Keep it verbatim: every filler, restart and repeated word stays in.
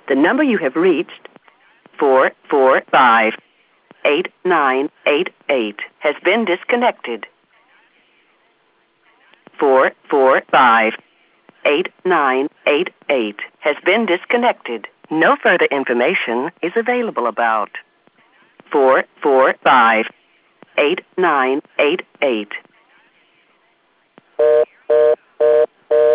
The number you have reached, four four five eight nine eight eight, has been disconnected. four four five eight nine eight eight has been disconnected. No further information is available about four four five eight nine eight eight.